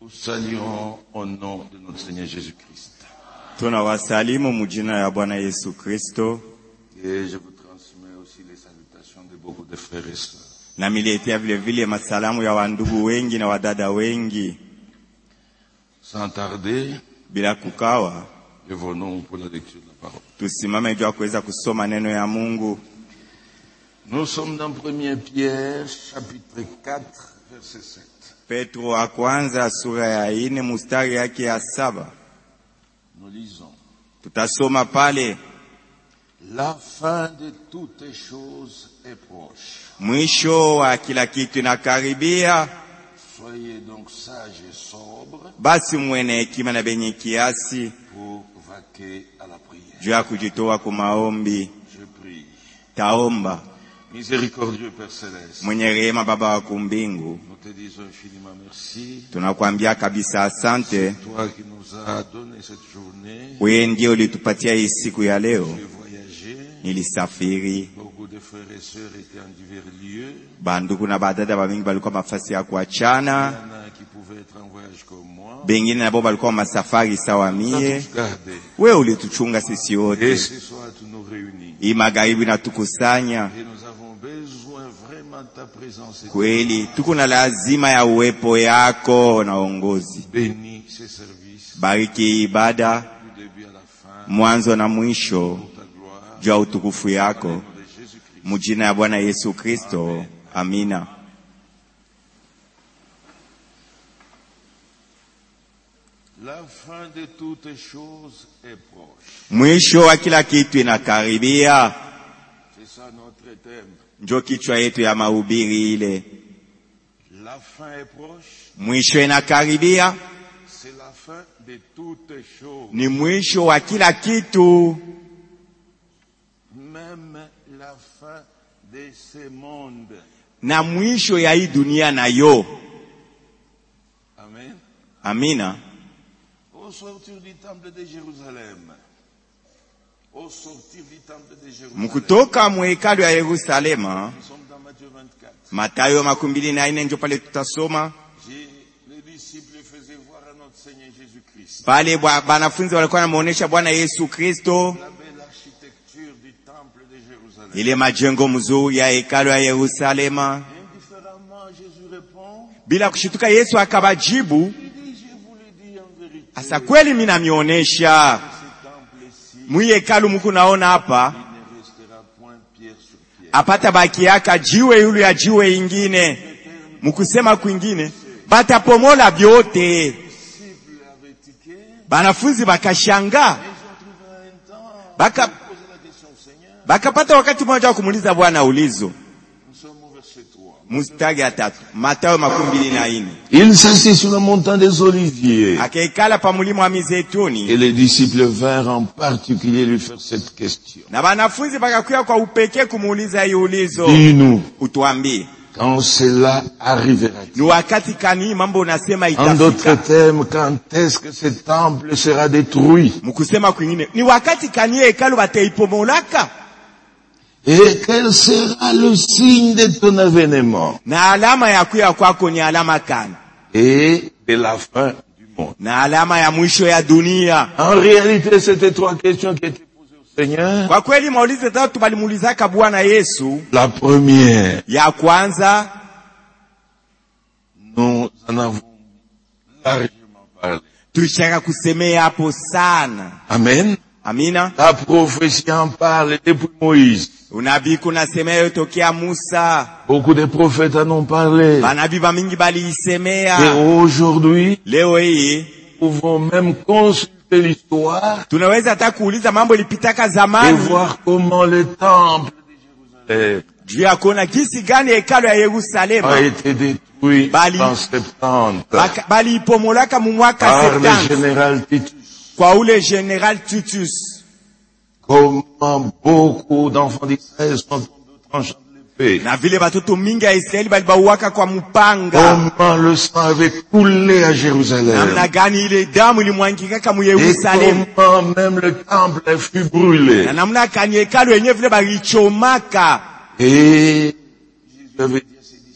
Nous saluons au nom de notre Seigneur Jésus-Christ. Tunawasalimu mujina ya Bwana Yesu Kristo. Et je vous transmets aussi les salutations de beaucoup de frères et sœurs. Na miletea vile vile masalamu ya wandugu wengi na wadada wengi. Sans tarder, bila kukawa, revenons pour la lecture de la parole. Tusimame juu kuweza kusoma neno ya Mungu. Nous sommes dans 1 Pierre, chapitre 4, verset 7. Petro wa kwanza sura ya 4 mstari yake ya 7. Nous lisons. Tutasoma pale. La fin de toutes choses est proche. Mwisho wa kila kitu inakaribia. Soyez donc sages et sobres. Basi mwene hekima na benye kiasi. Pour vaquer à la prière. Juu ya kujitoa kwa maombi. Je prie. Taomba. Miséricordieux Père Céleste. Mwenye rehema Baba wa kumbingu. Nous te disons infiniment merci. Tunakuambia kabisa asante. C'est toi qui nous as donné cette journée. Wewe ndiye ulitupatia hii siku ya leo. J'ai voyagé. Nilisafiri. Beaucoup de frères et sœurs étaient en divers lieux. Bandugu na badada bamingi balikuwa mafasi ya kuachana. Il y en a qui pouvaient être en voyage comme moi. Bengine nabo balikuwa masafari sawa mie. Wewe ulituchunga sisi Et wote. ce soir tu nous réunis. Hii magharibi na tukusanya. Et nous avons besoin vraiment de ta présence. Kweli tuko na lazima ya uwepo yako na uongozi. Bénis ces services. Bariki ibada Du début à la fin. mwanzo na mwisho. Pour ta gloire. Juu ya utukufu yako. Au nom de Jésus-Christ. Mujina ya Bwana Yesu Kristo. Amina. La fin de toutes choses est proche. Mwisho wa kila kitu inakaribia. C'est ça notre thème. Njo kichwa yetu ya mahubiri ile. La fin est proche. Mwisho inakaribia. C'est la fin de toutes choses. Ni mwisho wa kila kitu. Même la fin de ce monde. Na mwisho ya hii dunia nayo. Amen. Amina. Au sortir du temple de Jérusalem. Au sortir du temple de Jérusalem. Mkutoka mwekalu ya Yerusalema. Nous sommes dans Matthieu 24. Mathayo 24 ndio pale tutasoma. Les disciples faisaient voir à notre Seigneur Jésus-Christ. Pale wanafunzi walikuwa wanamuonesha Bwana Yesu Kristo. La belle architecture du temple de Jérusalem. Ile majengo mzuri ya hekalu ya Yerusalema. Indifféremment, Jésus répond. Bila kushituka Yesu akabajibu. Il dit, je vous le dis en vérité. Asa kweli mimi namionesha. Ce temple-ci, Mwi hekalu mko naona hapa. il ne restera point pierre sur pierre. Apata baki yaka jiwe yule ya jiwe ingine. Mkusema kwingine batapomola vyote. Disciples avaient tiqué. Banafunzi bakashanga. Ils ont trouvé un temps. Baka Poser la question au Seigneur. bakapata wakati mmoja wa kumuuliza Bwana ulizo. Nous sommes au verset 3. Mstari ya 3. Mathayo 24. Il s'assit sur le montant des Oliviers. Akaikala pa mulima wa Mizeituni. Et les disciples vinrent en particulier lui faire cette question. Na banafunzi bakakuya kwa upekee kumuuliza hiyo ulizo. Dis-nous, Utuambie. quand cela arrivera-t-il? Ni wakati kani mambo unasema En d'autres itafika. termes, quand est-ce que ce temple sera détruit? Mkusema kwingine ni wakati kani hekalu bataipomolaka. Et quel sera le signe de ton avènement? Na alama ya kuya kwako ni alama kani? Et de la fin du monde. Na alama ya mwisho ya dunia. En réalité, c'était trois questions qui étaient posées au Seigneur. Kwa kweli maulizo tatu balimuulizaka Bwana Yesu. La première, Ya kwanza nous en avons largement parlé. tulishaka kusemea hapo sana. Amen. Amina. La prophétie en parle depuis Moïse. Unabii kunasemea tokea Musa. Beaucoup de prophètes en ont parlé. Banabii bamingi Et baliisemea. aujourd'hui, Leo hii nous pouvons même consulter l'histoire tunaweza hata kuuliza mambo ilipitaka et zamani. voir comment le temple de Jérusalem Juu ya kuona jinsi gani hekalu ya a Yerusalema été détruit Bali- en 70 baliipomolaka mu mwaka par le 70 général Titus. kwa ule General Titus. Comment beaucoup d'enfants d'Israël sont tombés au tranchant de l'épée. Na vile batoto mingi ya Israeli balibauaka kwa mpanga. Comment le sang avait coulé à Jérusalem. Namna gani ile damu ilimwangikaka mu Et Yerusalemu. comment même le temple fut brûlé. Na namna kani hekalu yenyewe vile balichomaka. Et Jésus avait dit à ses disciples,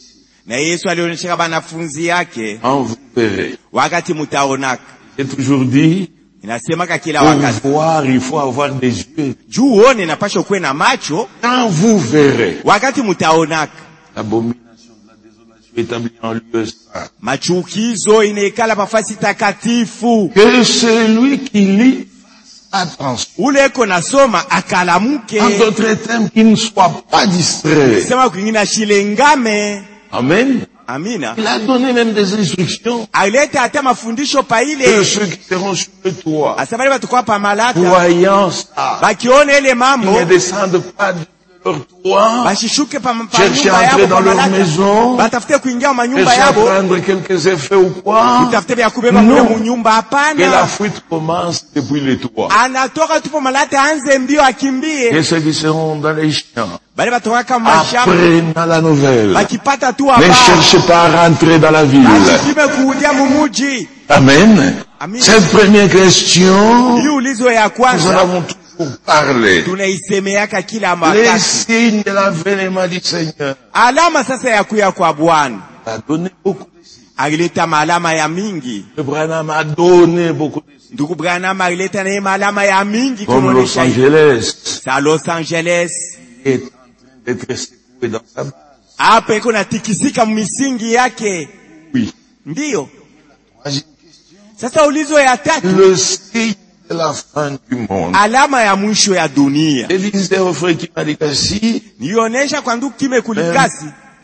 Na Yesu alionyesha wanafunzi yake, quand vous verrez. wakati mutaonaka. J'ai toujours dit, Inasemaka kila pour wakati, voir, il faut avoir des yeux. juu uone napasha kuwe na macho, Quand vous verrez wakati mutaonaka. l'abomination de la désolation établie en lieu saint, Machukizo inaikala pafasi takatifu. que celui qui lit fasse attention. Ule eko nasoma akalamuke. En d'autres termes, qu'il ne soit pas distrait. Sema kwingine ashilengame. Amen. Amina. Il a donné même des instructions. Aleta hata mafundisho pa Que ile. ceux qui seront sur le toit, Asabali batakuwa pa malata. voyant ça, Bakione ile mambo, ils ne descendent pas de leur toit, bashishuke pa chercher nyumba à entrer yabo dans pa leur malata. maison, Batafute kuingia ma nyumba chercher à yabo. prendre quelques effets ou quoi. Utafute vya kubeba kule mu nyumba Que la hapana. fuite commence depuis les toits. Anatoka tu pa malata anze mbio akimbie. Et ceux qui seront dans les champs, Bali batoka kama mashamba. apprenant la nouvelle. Bakipata tu Ne hapa. cherchez pas à rentrer dans la ville. Basipime kuudia mumuji. Amen. Amen. Cette première question, Hii ulizo ya nous en kwanza avons toujours parlé. tunaisemeaka kila Les wakati. signes de l'avènement du Seigneur. Alama sasa ya kuya kwa Bwana. Il a donné beaucoup de signes. Alileta maalama ya mingi. Le Branham a donné beaucoup de signes. Ndugu Branham alileta naye maalama ya mingi Comme Los kuonesha Angeles sa Los Angeles. est en train d'être secoué dans sa base. Hapa iko natikisika misingi yake. Oui. Ndiyo. Troisième Sasa ulizo ya tatu, Le signe de la fin du monde. alama ya mwisho ya dunia. Je disais au frère qui m'a dit qu'assis, Nionesha kwa ndugu Kime kulikasi.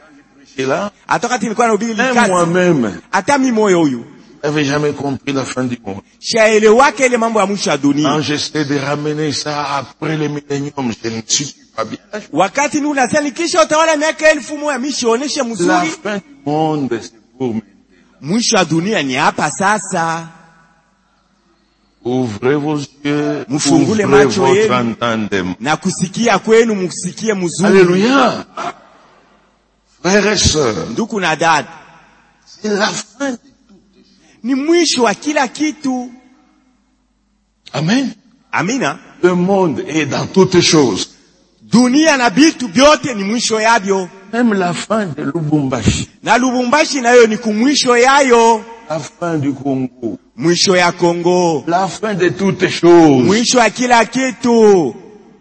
et là, Atoka nilikuwa nahubiri même likasi. moi-même, Hata mimi moyo huyu. n'avais jamais compris la fin du monde. Shaelewake ile mambo ya mwisho ya dunia. Quand j'essaie de ramener ça après le millénium, je ne suis pas bien. Wakati ni unasema kisha utawala miaka 1000 mishioneshe La mzuri. fin du monde, c'est pour maintenant. Mwisho wa dunia ni hapa sasa. Ouvrez vos yeux, Mufungule ouvrez macho votre yenu. entendement. Na kusikia kwenu msikie mzuri. Alléluia. Frères et sœurs, Ndugu na dada, c'est la fin de tout. ni mwisho wa kila kitu. Amen. Amina. Le monde est dans toutes choses. Dunia na bitu vyote ni mwisho yavyo. Même la fin de Lubumbashi, Na Lubumbashi nayo ni kumwisho yayo. la fin du Congo, Mwisho ya Kongo. la fin de toutes choses. Mwisho ya kila kitu.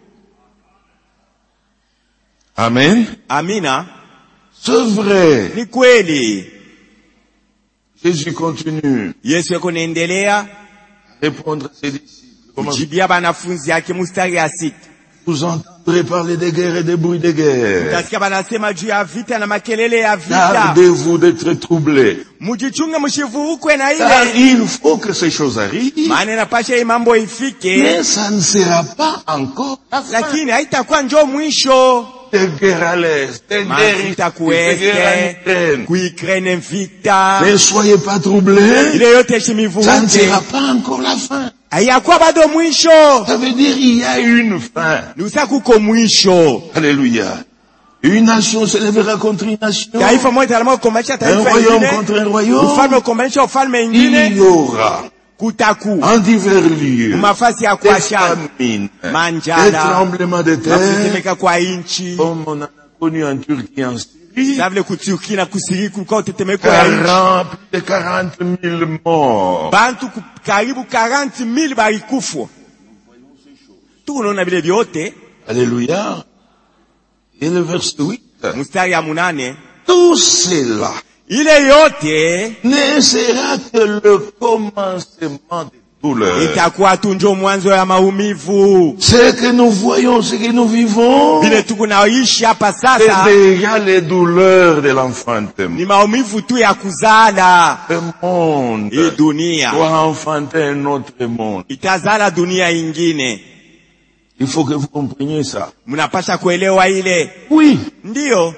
Amen. Amina. C'est vrai. Ni kweli. Jésus continue Yesu yako naendelea à répondre à ses disciples. Comment kujibia banafunzi yake mstari ya 6. vous entendrez parler des guerres et des bruits de guerre. Utasikia banasema juu ya vita na makelele ya vita. Gardez-vous d'être troublés. Mujichunge msivurukwe na Car ile. il faut que ces choses arrivent. Maana inapasha hii mambo ifike. Mais ça ne sera pas encore la fin. Lakini haitakuwa njoo mwisho. Des guerres à l'est, des guerres Vita ici, des guerres en Ukraine. Ukraine vita. Ne soyez pas troublés. Ile yote Ça ne shimivuruke. sera pas encore la fin. Hayakuwa bado mwisho. Ça veut dire il y a une fin. Nusa kuko mwisho. Alléluia. Une nation se lèvera contre une nation. Taifa moja italama kukombanisha Un taifa royaume ingine. contre un royaume. Ufalme kukombanisha ufalme Il ingine. y aura Kutaku. en divers lieux Mafasi ya des kuachana. famines, Manjala. des tremblements de Na terre, kutetemeka kwa inchi. comme on en a connu en Turquie, en Syrie. Savile kuturki na kusiri kulikuwa utetemeko ya inchi. Plus de 40 000 morts. Bantu karibu 40,000 balikufwa. Tunaona vile vyote. Alléluia. Et le verset 8. Mstari ya 8. Tout cela Ile yote ne sera que le commencement des douleurs. itakuwa tu njo mwanzo ya maumivu. Ce que nous voyons, ce que nous vivons, Vile tuko naishi hapa c'est sasa déjà les douleurs de l'enfantement. ni maumivu tu ya kuzala. Le monde Hii dunia doit enfanter un autre monde. itazala dunia ingine. Il faut que vous compreniez ça. Mnapasha kuelewa ile. Oui, Ndiyo.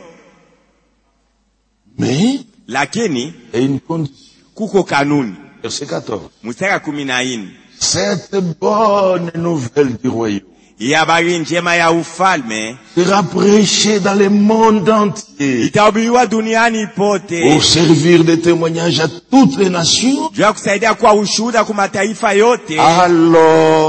mais Lakini il y a une condition. kuko kanuni. Verset 14. Mstari ya 14. Cette bonne nouvelle du royaume Hii habari njema ya ufalme sera prêchée dans le monde entier itahubiriwa duniani pote. pour servir de témoignage à toutes les nations. Juu ya kusaidia kwa ushuhuda kwa mataifa yote. Alors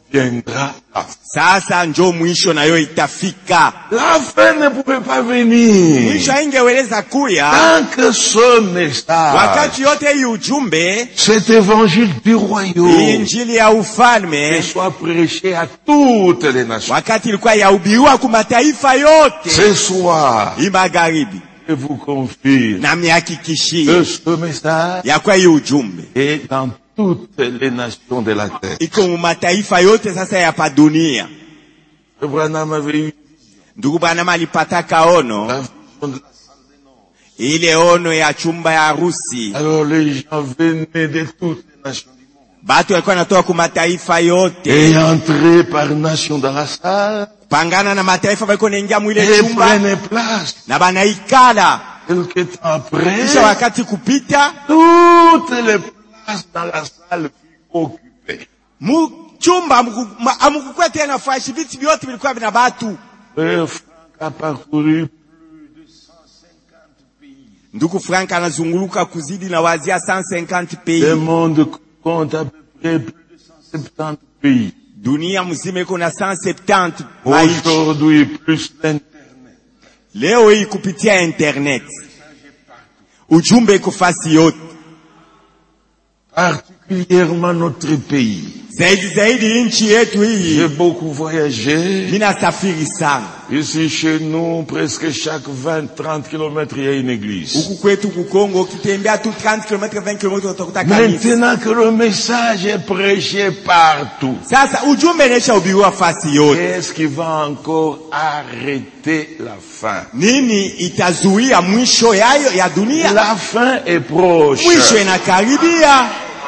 viendra la fin. Sasa njo mwisho nayo itafika. La fin ne pouvait pas venir Mwisho haingeweza kuya tant que ce message, wakati yote hii ujumbe, cet évangile du royaume, injili ya ufalme, soit prêché à toutes les nations. wakati ilikuwa yahubiriwa kwa mataifa yote. Ce soir, Hii magharibi je vous confirme na mihakikishie que ce message ya kwa hii ujumbe est dans toutes les nations de la terre. iko mu mataifa yote sasa ya pa dunia. Le Branham avait eu Ndugu Branham alipata kaono, la vision de la salle des nord. ile ono ya chumba ya harusi. Alors les gens venaient de toutes les nations du monde. Batu walikuwa natoka ku mataifa yote, Et entraient par nation dans la salle pangana na mataifa walikuwa naingia mwile et chumba prenaient place. na banaikala. Quelque temps après, Kisha wakati kupita, toutes les places dans la salle furent occupées. mu chumba amukukua tena nafasi, viti vyote vilikuwa vina batu. Frère Franck a parcouru plus de 150 pays. Ndugu Frank anazunguluka kuzidi na wazia 150 Le pays. monde compte à peu près plus de 170 pays. Dunia mzima iko na 170 maichi. Aujourd'hui, plus d'Internet. Leo hii kupitia internet ujumbe iko fasi yote, Particulièrement notre pays. zaidi nchi yetu hii. J'ai beaucoup voyagé. Mina safiri sana Ici chez nous, presque chaque 20-30 kilomètres, il y a une église. huku kwetu kukongo, ukitembea tu 30 km 20 km utakuta kanisa. Maintenant que le message est prêché partout, Sasa ujumbe inaisha hubiriwa fasi yote, qu'est-ce qui va encore arrêter la fin? nini itazuia mwisho yayo ya dunia? La fin est proche. Mwisho inakaribia.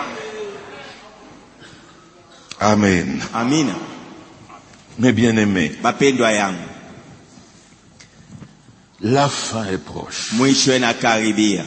Amen. Amina. Mes bien-aimés, Bapendwa yangu, la fin est proche. mwisho inakaribia.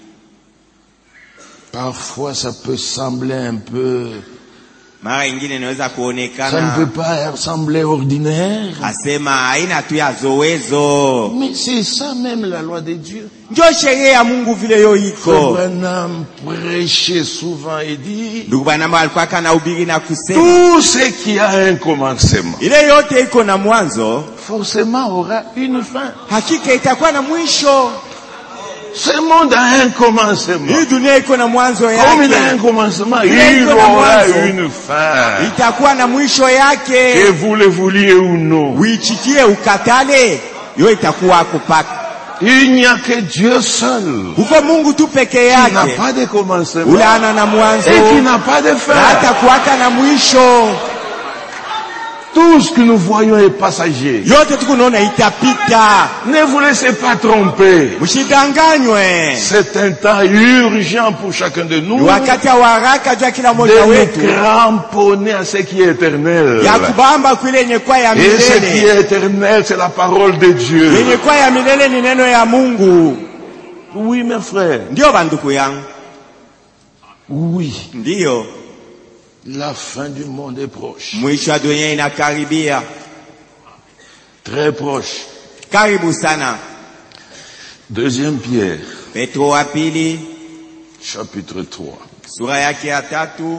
Parfois, ça peut sembler un peu... Mara ingine inaweza Ça ne kuonekana peut pas sembler ordinaire. asema haina tu ya zowezo. Mais c'est ça même la loi de Dieu. Ndio sheria ya Mungu vile yo Frère iko. Branham prêchait souvent et dit, Ndugu Branham alikuwa kanahubiri na kusema tout ce qui a un commencement, ile yote iko na mwanzo, forcément aura une fin. hakika itakuwa na mwisho. Ce monde a un commencement. Hii dunia iko na mwanzo Comme il a un yake, commencement, Il il a un aura commencement. une fin. itakuwa na mwisho Que yake. vous le vouliez ou non. Uichikie ukatale, yo itakuwa kupaka. Il n'y a que Dieu seul Uko Mungu tu peke qui n'a yake, pas de commencement ule ana na mwanzo et qui n'a pas de na fin. hata kuwaka na mwisho. Tout ce que nous voyons est passager. Yote tukunaona itapita, Ne vous laissez pas tromper. mshidanganywe. C'est un temps urgent pour chacun de nous Ni wakati wa haraka juu ya kila de mmoja nous wetu cramponner à ce qui est éternel. ya kubamba kwile yenye kwa ya Et ce qui milele. est éternel, c'est la parole de Dieu. Yenye kwa ya milele ni neno ya Mungu. Oui, mes frères. Ndiyo banduku yangu, Oui, ndiyo la fin du monde est proche. mwisho wa dunia inakaribia, Très proche. karibu sana. Deuxième Pierre, Petro wa pili chapitre 3. sura yake ya 3.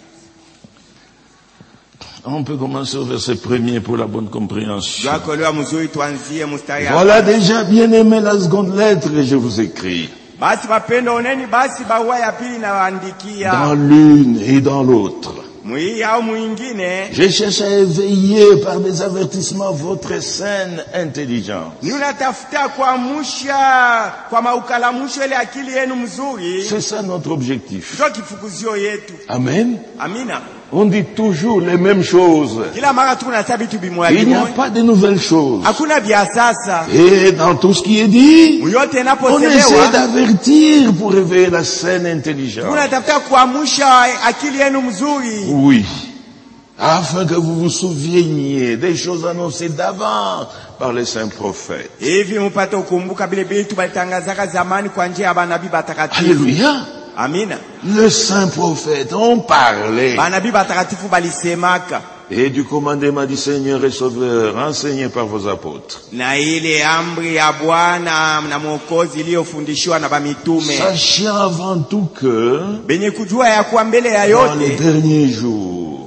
On peut commencer au verset 1er pour la bonne compréhension. Jua kolewa mzuri, tuanzie mstari ya Voilà déjà bien aimé la seconde lettre que je vous écris. basi. Mapendo, oneni basi barua ya pili Dans nawaandikia, l'une et dans l'autre. mwii au mwingine. Je cherche à éveiller par des avertissements votre saine intelligence. Ni unatafuta kuamsha kwa maukalamusho ile akili yenu mzuri, C'est ça notre objectif. ndio kifukuzio yetu. Amen. Amina. On dit toujours les mêmes choses. Kila mara tunasema vitu bimoya Il n'y a bimoya, pas de nouvelles choses. hakuna vya sasa. Et dans tout ce qui est dit, Yote on essaie inaposelewa d'avertir pour réveiller la saine intelligence. tunatafuta kuamsha akili yenu mzuri, Oui. Afin que vous vous souveniez des choses annoncées d'avant par les saints prophètes. hivi mpate kukumbuka vile vitu balitangazaka zamani kwa njia ya manabii batakatifu. Alléluia. Amina. Les saints prophètes ont parlé. Manabii batakatifu balisemaka, Et du commandement du Seigneur et Sauveur enseigné par vos apôtres. na ile amri ya Bwana na Mwokozi iliyofundishwa na bamitume, Sachant avant tout que benye kujua ya kuwa mbele ya dans les yote derniers jours,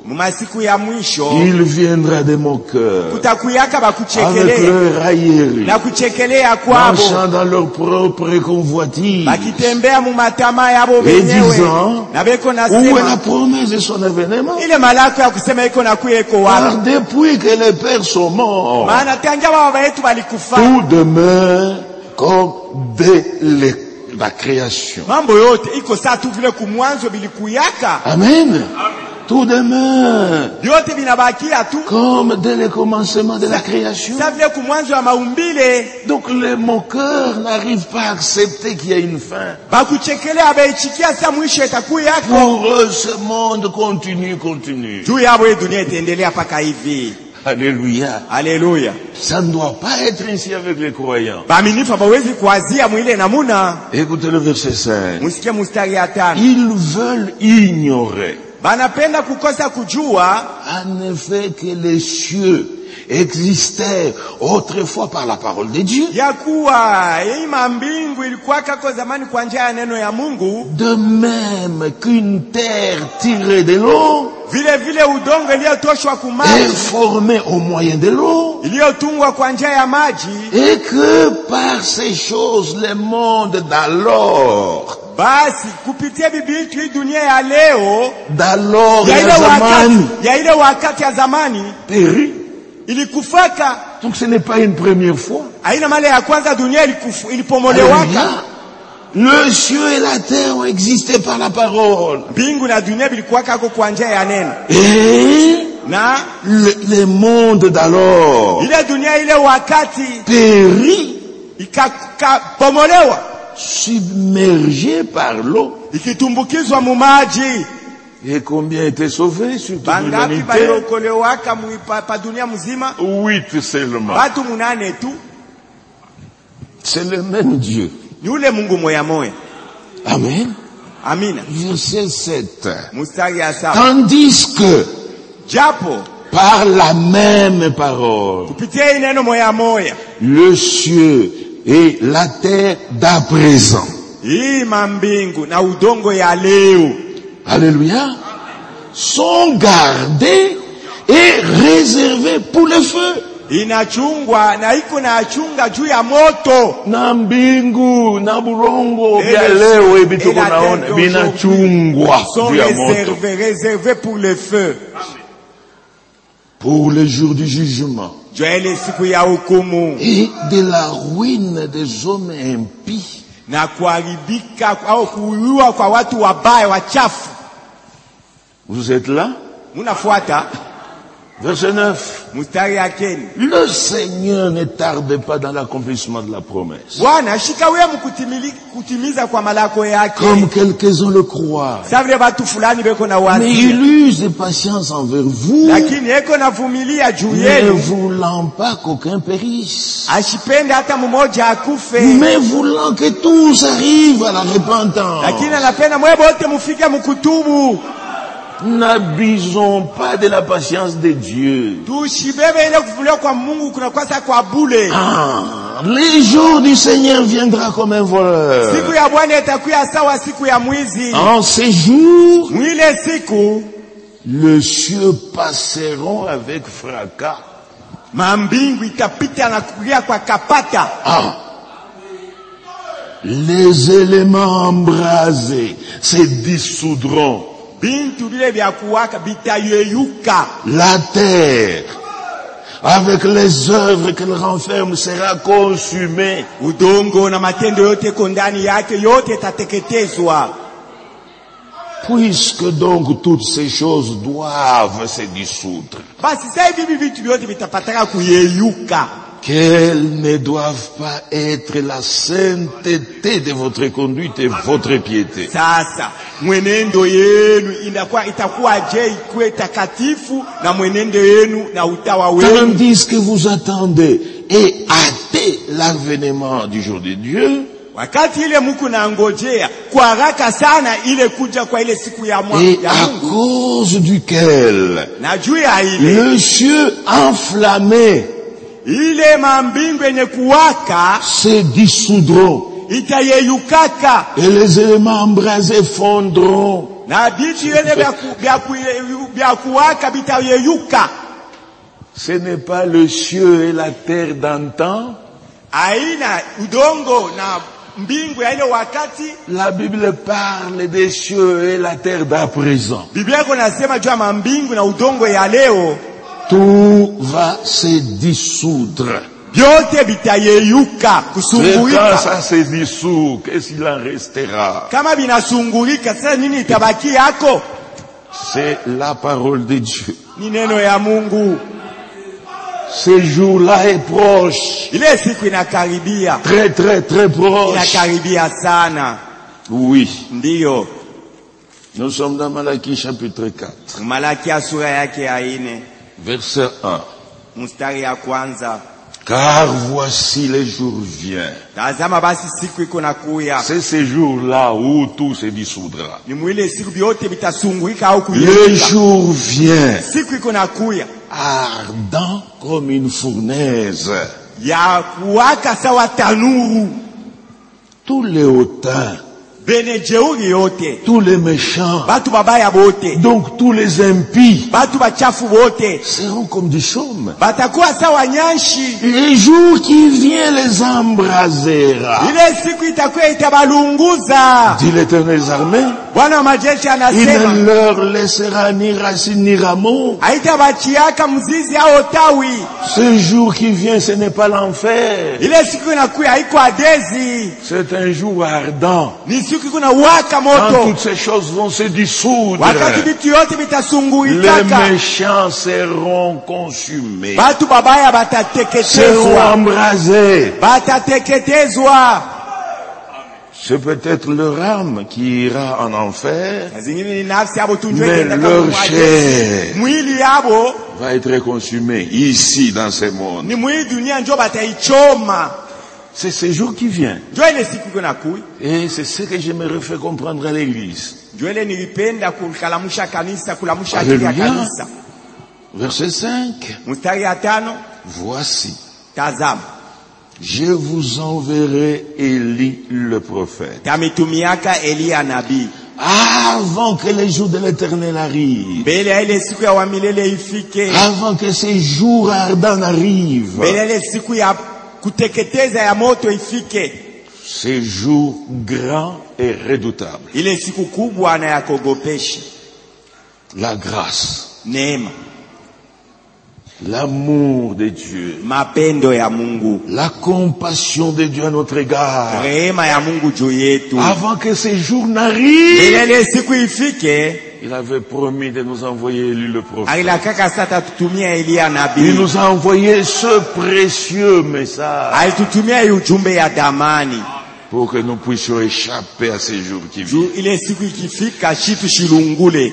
mumasiku ya mwisho il viendra des moqueurs, kutakuyaka avec bakuchekelea leur raillerie, na kuchekelea kwabo, marchant dans leur propre convoitise, bakitembea mumatama yabo et wenyewe, disant, na beko où est la nasema promesse de son avènement? ile malako ya kusema iko na kuya iko Car wapi? depuis que les pères sont morts, Maana tangia baba yetu balikufa, tout demeure comme dès la création. mambo yote iko saa tu vile kumwanzo bilikuyaka, Amen. Tout demeure vyote vinabakia tu comme dès le commencement de la création. saa vile kumwanzo ya maumbile. Donc les moqueurs n'arrivent pas à accepter qu'il y a une fin. Bakuchekelea baichikia saa mwisho itakuyako. Pour eux, ce monde continue. Juu yabo hii dunia itaendelea paka hivi. Alléluia. Haleluya. Ça ne doit pas être ainsi avec les croyants. Baaminifu hawawezi kuazia mwile namuna. Écoutez le verset 5. Musikie mstari ya 5. Ils veulent ignorer, Banapenda kukosa kujua en effet, que les cieux existaient autrefois par la parole de Dieu. ya kuwa hii mambingu ilikuwa kako zamani kwa njia ya neno ya Mungu, De même qu'une terre tirée de l'eau vile vile udongo iliyotoshwa est kumaji, formée au moyen de l'eau, iliyotungwa kwa njia ya maji, et que par ces choses le monde d'alors, basi kupitia Biblia yetu hii dunia ya leo ya ile wakati ya zamani périt. ilikufaka. Donc ce n'est pas une première fois. Haina mara ya kwanza dunia ilipomolewaka. Le ciel et la terre ont existé par la parole. Mbingu na dunia bilikuwa kako kwa njia ya neno. Et Na le monde d'alors ile dunia ile wakati périt, ikapomolewa, submergé par l'eau. ikitumbukizwa mu maji. Et combien étaient sauvés sur toute Bangapi l'humanité? baliokolewaka pa dunia mzima? 8 seulement. Watu 8 tu. C'est le même Dieu. Ni ule Mungu moya moya. Amen. Amina. Verset 7. Mstari ya 7. Tandis que Japo par la même parole, kupitia neno moya moya, le ciel et la terre d'à présent, hii mambingu na udongo ya leo, alléluia, sont gardés et réservés pour le feu. inachungwa na iko na achunga juu ya moto. Na mbingu na burongo vya leo hivi tuko naona vinachungwa sont juu ya moto. réservés pour le feu. Pour le jour du jugement Jua ile siku ya hukumu et de la ruine des hommes impies. na kuharibika au kuuliwa kwa watu wabaya wachafu. Vous êtes là? Munafuata Verset 9. mstari ya 10. Le Seigneur ne tarde pas dans l'accomplissement de la promesse, Bwana shika wewe kutimiza kwa malako yake. comme quelques-uns le croient. Sasa vile watu fulani beko na Mais wazi, il use de patience envers vous, lakini eko na vumilia juu ne yenu, voulant pas qu'aucun périsse, ashipende hata mmoja akufe, mais voulant que tous arrivent à la repentance. lakini anapenda mwe bote mufike mkutubu. N'abusons pas de la patience de Dieu. Tushibebe ile kuvulia kwa Mungu kuna kwasa kwa bule. Les jours du Seigneur viendra comme un voleur. Siku ya Bwana itakuwa sawa siku ya mwizi. En ces jours, Mwile siku les cieux passeront avec fracas. mambingu itapita na kulia kwa kapata. Les éléments embrasés se dissoudront. Bintu vile vya kuwaka bitayeyuka. La terre, avec les œuvres qu'elle renferme, sera consumée. Udongo na matendo yote ko ndani yake yote tateketezwa. Puisque donc toutes ces choses doivent se dissoudre, Basi sasa hivi vitu vyote vitapataka kuyeyuka. qu'elles ne doivent pas être la sainteté de votre conduite et votre piété. Sasa mwenendo yenu itakuwa je ikuwe takatifu na mwenendo yenu na utawa wenu. Tandis que vous attendez et hâtez l'avènement du jour de Dieu, Wakati ile muku na ngojea kwa haraka sana ile kuja kwa ile siku ya et ya à Mungu. cause duquel Na juu ya ile le ciel enflammé ile mambingu yenye kuwaka se dissoudront itayeyukaka et les éléments embrasés fondront. Na bitu yele bya kuwaka bitayeyuka. Ce n'est pas le cieux et la terre d'antan. Aina udongo na mbingu ya ile wakati. La Bible parle des cieux et la terre d'à présent. Biblia inasema juu ya mbingu na udongo ya leo. Tout va se dissoudre. Byote bitayeyuka, Et kusungulika. quand ça se dissout, qu'est-ce qu'il en restera? Kama binasungulika, sasa nini itabaki yako? C'est la parole de Dieu. Ni neno ya Mungu. Ce jour-là est proche. Ile siku inakaribia. Très, très, très proche. Inakaribia sana. Oui. Ndiyo. Nous sommes dans Malachie chapitre 4. Malaki sura yake ya 4. Verset 1. Mstari ya kwanza. Car voici les jours viennent. Tazama basi siku iko nakuya. C'est ce jour-là où tout se dissoudra. Ni mwile siku byote bitasungulika au Le kuyeyuka. jour vient, Siku iko nakuya. ardent comme une fournaise. Ya kuwaka sawa tanuru. Tous les hautains, Bene jeuri yote. tous les méchants, Batu babaya bote. donc tous les impies, Batu bachafu bote. seront comme du chaume. Batakuwa sawa nyanshi. Le jour qui vient les embrasera, Ile siku itakuwa itabalunguza. dit l'Éternel des armées. Bwana wa majeshi Il anasema. ne leur laissera ni racine ni rameau. Haitabachiaka mzizi au tawi. Ce jour qui vient, ce n'est pas l'enfer. Ile siku inakuya haiko adezi. C'est un jour ardent. Ni siku kuna waka Quand moto. toutes ces choses vont se dissoudre, Wakati vitu yote les vitasungulika. méchants seront consumés, Batu babaya seront batateketezwa. embrasés. Batateketezwa. C'est peut-être leur âme qui ira en enfer, Na zingine ni nafsi yabo tu njoo mais itaenda kama leur mwaje. chair Mwili yabo va être consumée ici dans ce monde. ni mwili dunia njoo bataichoma. C'est ce jour qui vient. Njoo ile siku iko nakuya. Et c'est ce que j'aimerais faire comprendre à l'église. Njoo ile nilipenda kukalamusha kanisa, kulamusha akili ya Alléluia. kanisa. Verset 5. Mstari ya 5. Voici, Tazama. je vous enverrai Élie le prophète. Tamitumiaka Elia nabii. Avant que les jours de l'Éternel arrivent. Mbele ya ile siku ya wa milele ifike. Avant que ces jours ardents arrivent. Mbele ya ile siku ya kuteketeza ya moto ifike. Ces jours grands et redoutables. Ile siku kubwa na ya kogopesha. La grâce, Neema. l'amour de Dieu, Mapendo ya Mungu. la compassion de Dieu à notre égard. Rehema ya Mungu juu yetu. Avant que ces jours Mbele n'arrivent, ya ile siku ifike. il avait promis de nous envoyer Élie le prophète. Alilakaka sasa tutumia Elia Il nabii. nous a envoyé ce précieux message Alitutumia hii ujumbe ya damani. pour que nous puissions échapper à ces jours qui viennent. Juu ile siku ikifika shitu shilungule.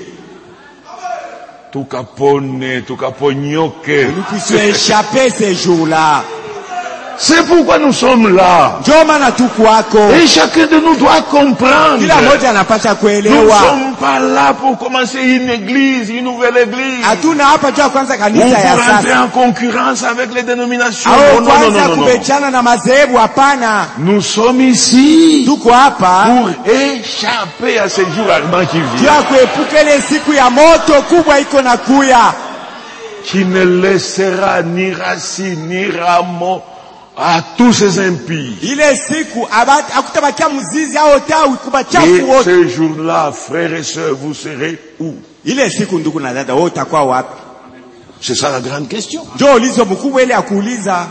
Tukapone, tukaponyoke. Nous puissions échapper ces jours-là. C'est pourquoi nous sommes là. Njoo maana tuko wako. Et chacun de nous doit comprendre. Kila mmoja anapaswa Nous ne kuelewa. sommes pas là pour commencer une église, une nouvelle église. Hatuna hapa juu ya kwanza Ou kanisa ya pour entrer sasa. en concurrence avec les dénominations. Au Non, non, kwanza non, non, non. kubechana na madhehebu hapana. Nous sommes ici Tuko hapa pour échapper à ces jours ardents qui juu viennent. ya kuepuka ile siku ya moto kubwa iko na kuya. Qui ne laissera ni racine ni rameau à tous ces impies. Ile siku hakutabakia mzizi au tawi Et kubachafu wote. ce jour-là, frères et sœurs, vous serez où? Ile siku ndugu na dada wote utakuwa wapi? C'est ça la grande question. Njoo ulizo mkubwa ile ya kuuliza.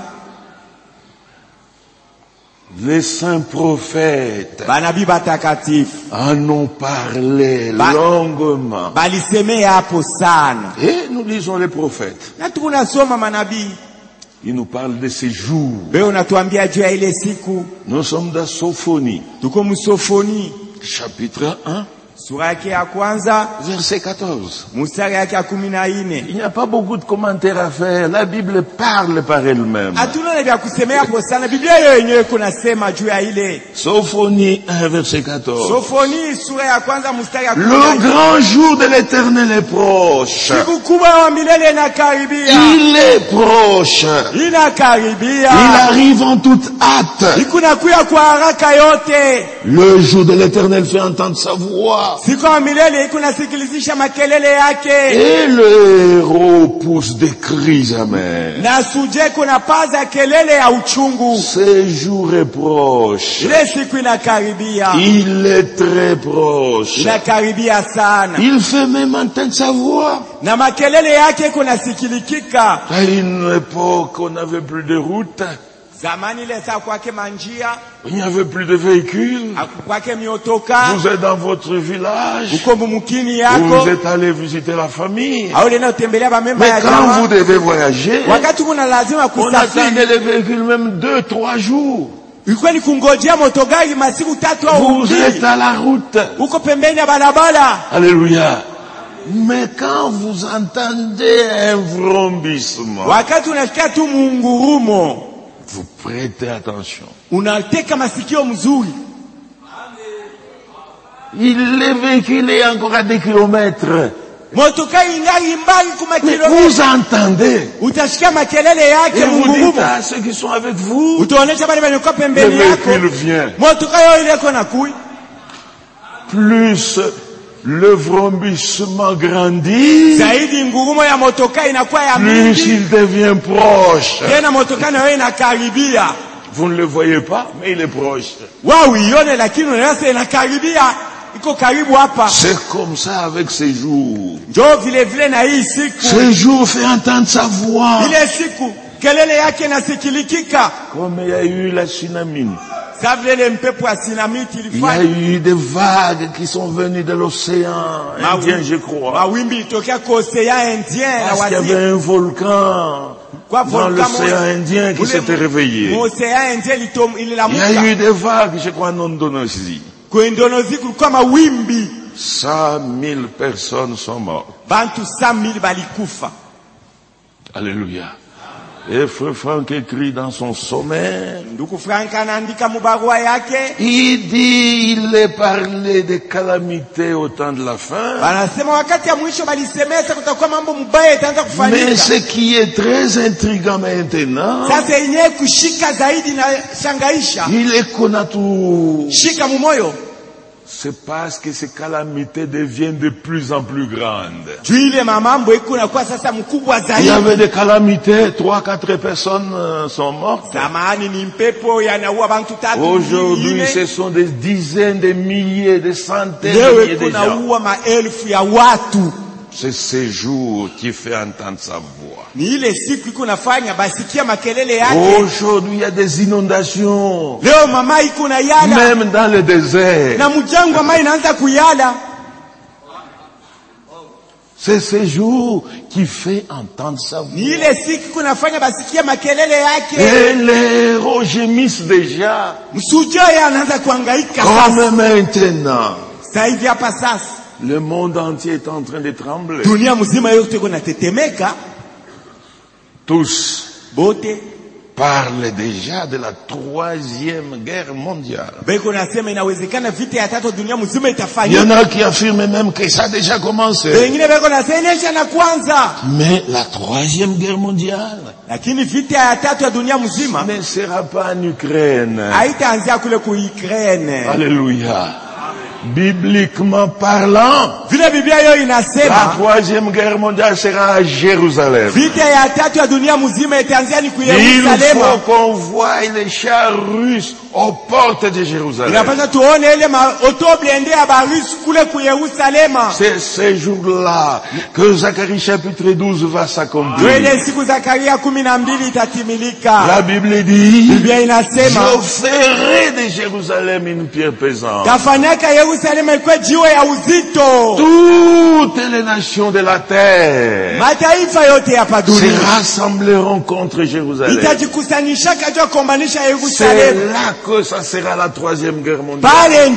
Les saints prophètes Banabii batakatifu en ont parlé Ba- longuement. balisemea hapo sana. Et nous lisons les prophètes. Na tunasoma manabii. Ils nous parlent de ces jours. Wewe unatuambia juu ya ile siku. Nous sommes dans Sophonie, Tuko Msofoni chapitre 1, sura yake ya kwanza verset 14. mstari yake ya 14. Il n'y a pas beaucoup de commentaires à faire. La Bible parle par elle-même. Hatuna na vya kusemea hapo sana. Biblia hiyo yenyewe kunasema juu ya ile. Sophonie 1, verset 14. Sofoni sura ya kwanza mstari ya Le 14. grand jour de l'Éternel est proche. Siku kubwa ya milele inakaribia. Il est proche. Inakaribia. Il arrive en toute hâte. Ikunakuya kwa haraka yote. Le jour de l'Éternel fait entendre sa voix. voix. Siku ya milele iko nasikilizisha makelele yake. Et le héros pousse des cris amers. Na suje kuna paza kelele ya uchungu. Ce jour est proche. Ile siku inakaribia. Il est très proche. Inakaribia sana. Il fait même entendre sa voix. Na makelele yake kuna sikilikika. À une époque, on n'avait plus de route. Zamani ile saa kwake manjia. Il n'y avait plus de véhicules. Kwake miotoka. Vous êtes dans votre village. Uko mumukini yako. Vous êtes allé visiter la famille. Mais quand vous devez voyager, wakati kuna lazima on attendait les véhicules même 2-3 jours. Ilikuwa ni kungojea motogari masiku 3 au 4. Vous êtes à la route. Uko pembeni ya barabara. Alléluia. Mais quand vous entendez un vrombissement, wakati unasikia tu mungurumo, vous prêtez attention. Unateka masikio mzuri. Le véhicule est encore à des kilomètres. Motokari ingali mbali kuma kilomita. Vous entendez. Utasikia makelele yake mungurumo. Vous dites à ceux qui sont avec vous. Utaonesha bale bale kwa Le pembeni yako. véhicule vient. Motokari ile iko nakui. Plus le vrombissement grandit, zaidi ngurumo ya motoka inakuwa ya plus mingi, il devient proche. tena motoka nayo inakaribia. Vous ne le voyez pas, mais il est proche. Ione lakini unaona inakaribia, iko karibu hapa. C'est comme ça avec ces jours. Ndio vile vile na hii siku. Ces jours fait entendre sa voix. Ile siku kelele yake inasikilikika. Comme il y a eu la tsunami. Il y a eu des vagues qui sont venues de l'océan Indien, je crois. Parce qu'il y avait un volcan dans l'océan Indien qui s'était réveillé. Il y a eu des vagues, je crois, en Indonésie. 100 000 personnes sont mortes. Alléluia. Et Frère Franck écrit dans son sommaire, il dit, il est parlé des calamités au temps de la fin. Mais ce qui est très intriguant maintenant, il est qu'on a tout. C'est parce que ces calamités deviennent de plus en plus grandes. Il y avait des calamités, 3-4 personnes sont mortes. Aujourd'hui, ce sont des dizaines, des milliers, des centaines de milliers de gens. C'est ce jour qui fait entendre sa voix. Aujourd'hui, il y a des inondations. Même dans le désert. C'est ce jour qui fait entendre sa voix. Et les héros gémissent déjà. Comme maintenant. Le monde entier est en train de trembler. Tous parlent déjà de la 3e guerre mondiale. Il y en a qui affirment même que ça a déjà commencé. Mais la 3e guerre mondiale ne sera pas en Ukraine. Alléluia. Bibliquement parlant, la 3e guerre mondiale sera à Jérusalem. Il faut qu'on voie les chars russes aux portes de Jérusalem. C'est ce jour-là que Zacharie chapitre 12 va s'accomplir. La Bible dit, je ferai de Jérusalem une pierre pesante. Toutes les nations de la terre se rassembleront contre Jérusalem. C'est là que ça sera la 3e guerre mondiale.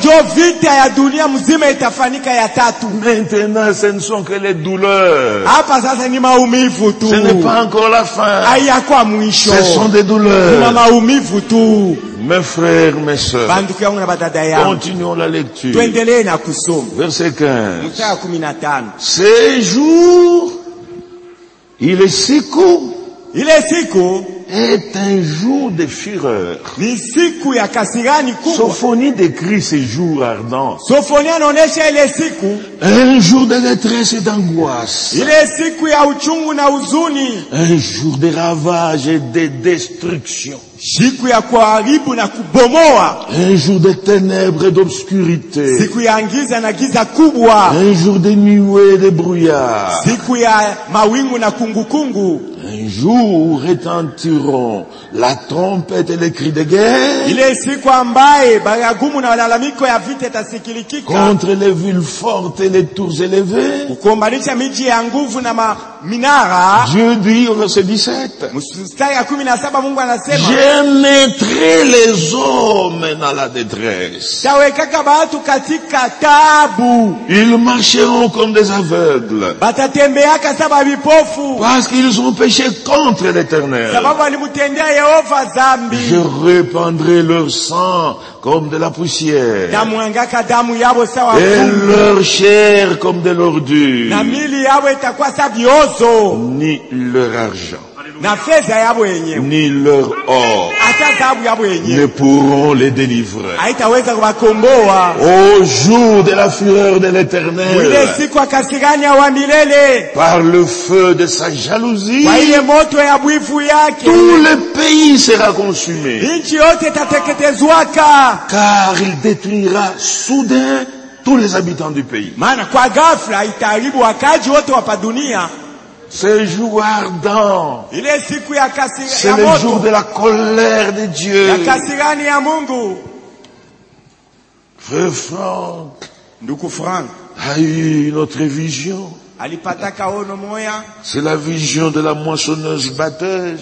Maintenant, ce ne sont que les douleurs. Ce n'est pas encore la fin. Ce sont des douleurs. Mes frères, mes sœurs, continuons la lecture. Verset 15. Ces jours, ile siku est un jour de fureur. Sophonie décrit ces jours ardents. Un jour de détresse et d'angoisse. Un jour de ravage et de destruction. Un jour de ténèbres et d'obscurité. Un jour de nuées et de brouillard. Un jour où retentiront la trompette et les cris de guerre contre les villes fortes et les tours élevées. Dieu dit au verset 17, je mettrai les hommes dans la détresse. Ils marcheront comme des aveugles parce qu'ils ont péché contre l'Éternel. Je répandrai leur sang comme de la poussière et leur chair comme de l'ordure, ni leur argent ni leur or ne pourront les délivrer. Au jour de la fureur de l'Éternel, par le feu de sa jalousie, tout le pays sera consumé, car il détruira soudain tous les habitants du pays. C'est le jour ardent. C'est le jour de la colère de Dieu. Frère Franck a eu une autre vision. C'est la vision de la moissonneuse batteuse.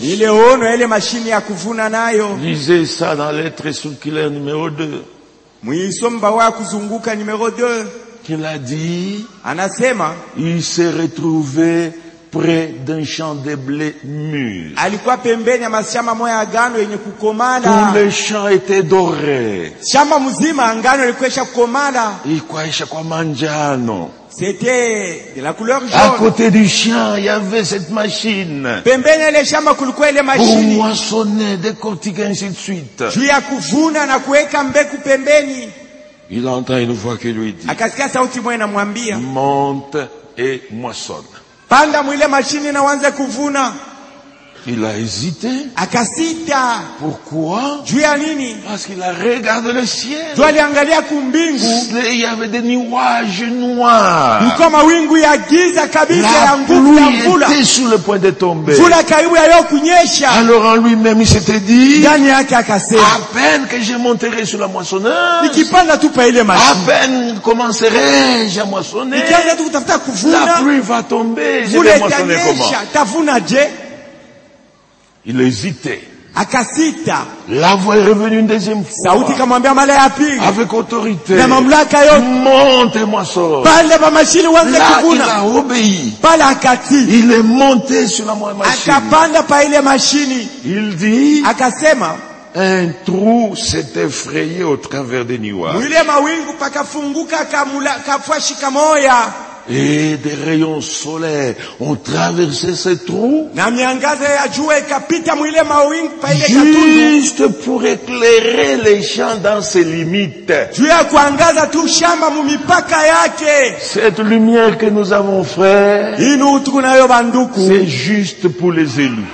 Lisez ça dans lettre circulaire numéro 2. Qu'il a dit, il s'est retrouvé près d'un champ de blé mûr. Tout le champ était doré. C'était de la couleur jaune. À côté du champ, il y avait cette machine pour moissonner, décortiquer, ainsi de suite. Il entend une voix qui lui dit, monte et moissonne. Il a hésité. Pourquoi? Parce qu'il a regardé le ciel. Il y avait des nuages noirs. La pluie était sur le point de tomber. Alors en lui-même il s'était dit, à peine que je monterai sur la moissonneuse, à peine commencerai-je à moissonner, la pluie va tomber, je vais moissonner comment? Il hésitait. La voix est revenue une deuxième fois. Avec autorité. Monte et moissonne. Là, il a obéi. Il est monté sur la machine. Il dit, un trou s'est effrayé au travers des nuages. Et des rayons solaires ont traversé ce trou juste pour éclairer les champs dans ses limites. Cette lumière que nous avons faite, c'est juste pour les élus.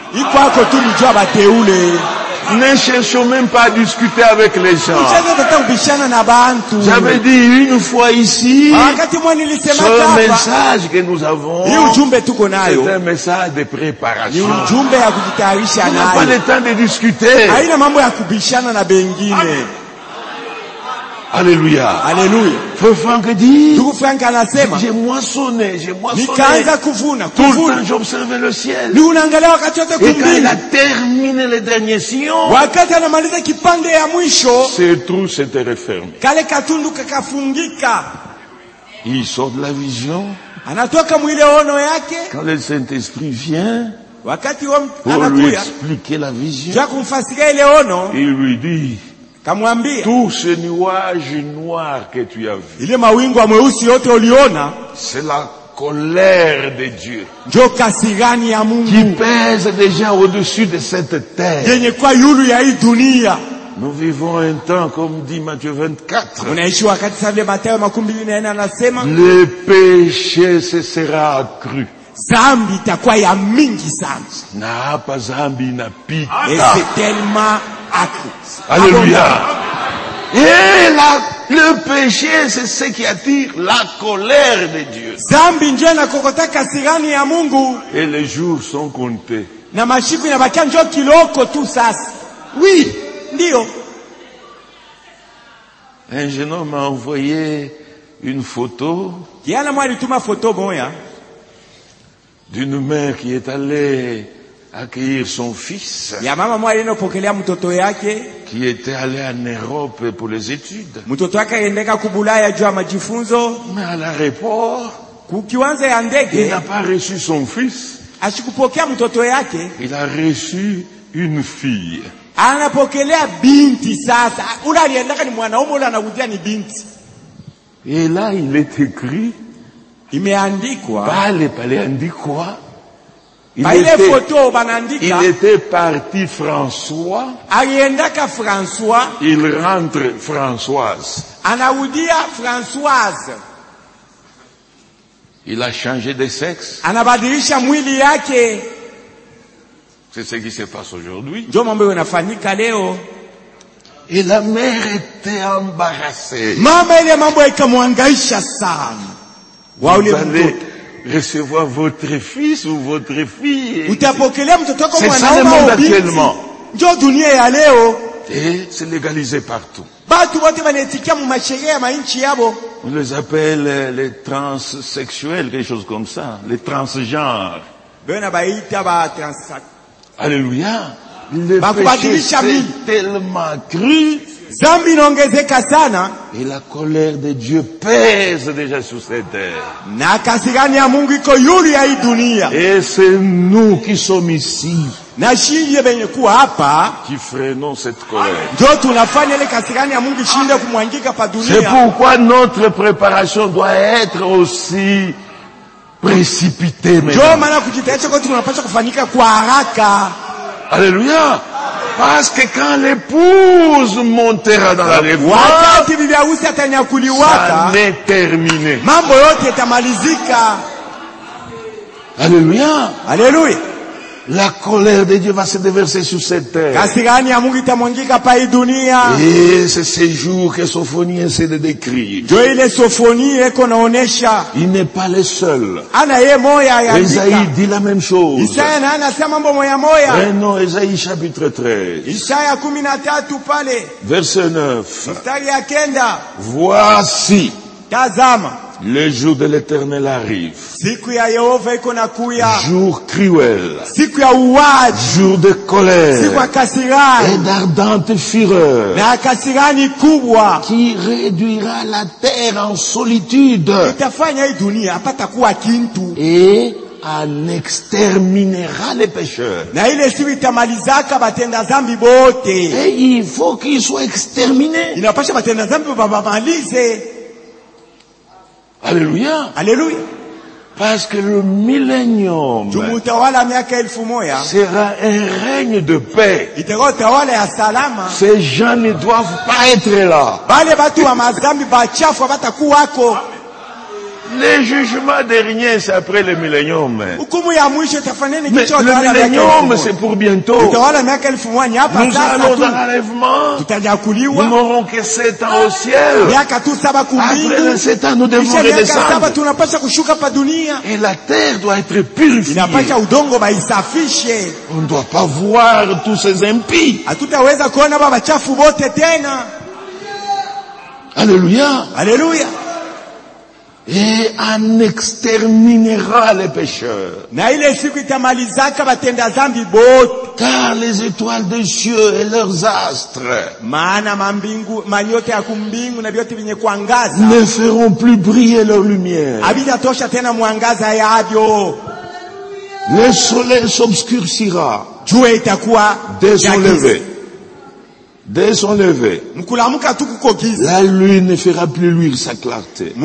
Ne cherchons même pas à discuter avec les gens. J'avais dit une fois ici, ce message que nous avons, c'est un message de préparation. On n'a pas le temps de discuter. Alléluia. Alléluia. Frère Franck dit, j'ai moissonné. Tout le temps j'observais le ciel. Et quand il a terminé les derniers sillons, ce trou s'était refermé. Il sort de la vision. Quand le Saint-Esprit vient pour lui expliquer la vision, il lui dit, tout ce nuage noir que tu as vu, c'est la colère de Dieu qui pèse déjà au-dessus de cette terre. Nous vivons un temps, comme dit Matthieu 24. Le péché se sera accru. Na hapa zambi inapita. Et c'est tellement accru. Alléluia. Et le péché, c'est ce qui attire la colère de Dieu. Et les jours sont comptés. Oui. Un jeune homme m'a envoyé une photo d'une mère qui est allée accueillir son fils, qui était allé en Europe pour les études. Mais à l'aéroport, il n'a pas reçu son fils. Il a reçu une fille. Et là, il est écrit, il était parti François, il rentre Françoise. Il a changé de sexe. C'est ce qui se passe aujourd'hui. Et la mère était embarrassée. Vous allez recevoir votre fils ou votre fille. C'est ça le monde actuellement. Et c'est légalisé partout. On les appelle les transsexuels, quelque chose comme ça, les transgenres. Alléluia. Le péché s'est tellement cru. Et la colère de Dieu pèse déjà sur cette terre. Et c'est nous qui sommes ici qui freinons cette colère. C'est pourquoi notre préparation doit être aussi précipitée. Alléluia. Parce que quand l'épouse montera dans la révolte, ça n'est terminé. Alléluia. Alléluia. La colère de Dieu va se déverser sur cette terre. Et c'est ces jours que Sophonie essaie de décrire. Il n'est pas le seul. Esaïe dit la même chose. Prenons Esaïe chapitre 13. Verset 9. Voici. Le jour de l'Éternel arrive. Jour cruel. Jour de colère. Et d'ardente fureur. Qui réduira la terre en solitude. Et en exterminera les pécheurs. Et il faut qu'ils soient exterminés. Alléluia. Alléluia. Parce que le millénium sera un règne de paix. Ces gens ne doivent pas être là. Le jugement dernier, c'est après le millénium. Mais le millénium, c'est pour bientôt. Nous allons dans l'enlèvement. Nous n'aurons que 7 ans au ciel. Après les 7 ans, nous devons redescendre. Et la terre doit être purifiée. On ne doit pas voir tous ces impies. Alléluia. Alléluia. Et en exterminera les pécheurs. Car les étoiles des cieux et leurs astres ne feront plus briller leur lumière. Le soleil s'obscurcira dès son lever. Dès son lever, la lune ne fera plus luire sa clarté.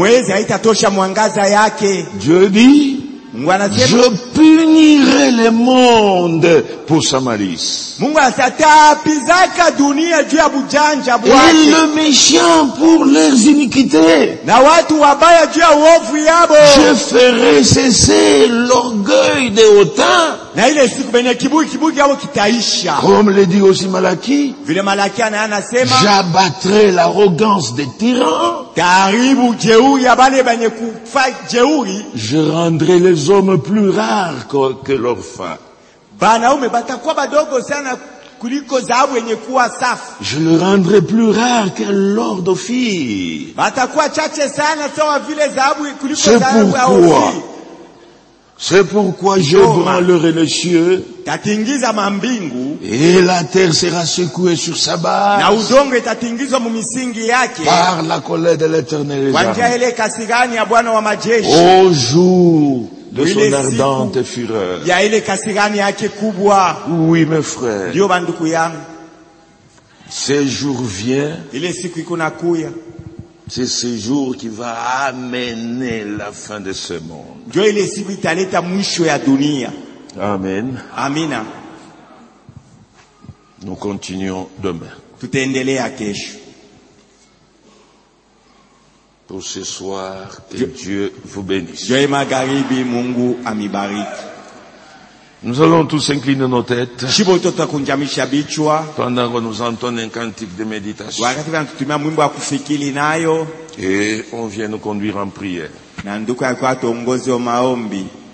Dieu dit, je punirai le monde pour sa malice. Et le méchant pour leurs iniquités. Je ferai cesser l'orgueil des hautains. Comme le dit aussi Malachie, j'abattrai l'arrogance des tyrans. Je rendrai les hommes plus rares que leurs femmes. Je le rendrai plus rare que l'or d'Ophir. C'est pourquoi je branlerai les cieux et la terre sera secouée sur sa base par la colère de l'Éternel. Au jour de son ardente fureur. Oui, mes frères. Ce jour vient. C'est ce jour qui va amener la fin de ce monde. Amen. Amina. Nous continuons demain. Pour ce soir, que Dieu vous bénisse. Nous allons tous incliner nos têtes pendant que nous entendons un cantique de méditation. Et on vient nous conduire en prière.